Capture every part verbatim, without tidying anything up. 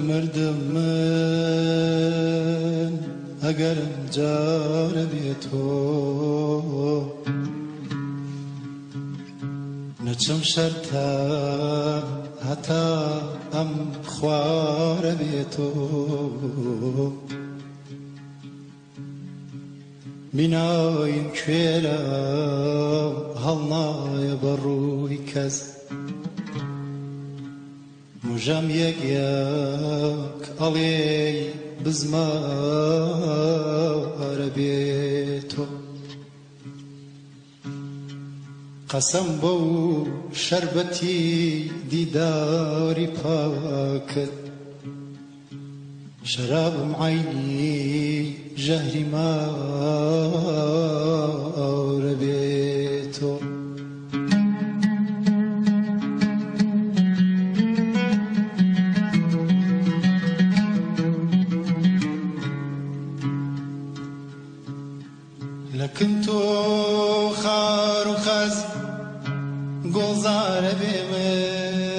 مردم من اگرم جار بی تو نچم شرطم حتی ام خوار بی تو بینایم کوێرە هەڵنایە بە ڕووی کەس موژەم یەک یەک ئەڵێ بزمارە بێ تۆ قەسەم بەو شەربەتی دیداری پاکت شرابم عيني جهري ما ربيته لكنت خار خز قوزار بمن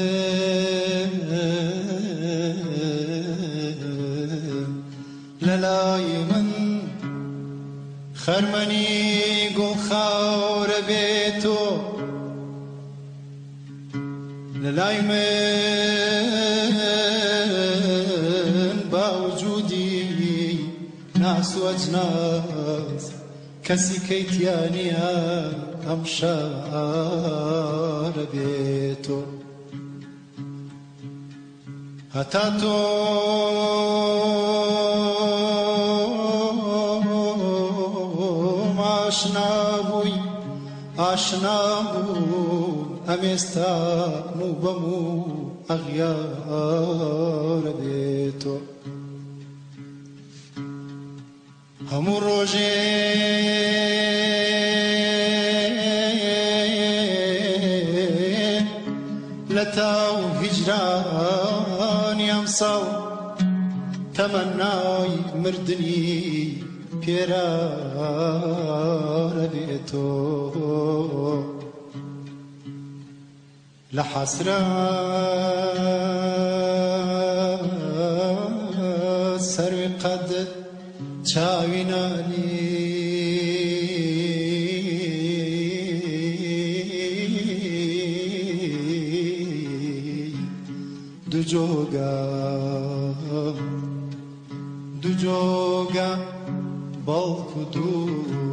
للاي من خرمني قل خاور بيتو للاي من باوجودي ناس واجناس كسي كيتيانيا امشار بيتو هتاتو آشنا بوی آشنا بوی امیستا مو بمو اغیار بیتو همو روژه لتاو هجرانی امساو تمنای مردنی پیرار بیتو لحسرات سروی قد چاوینانی دو جوگا دو جوگا بالکو دو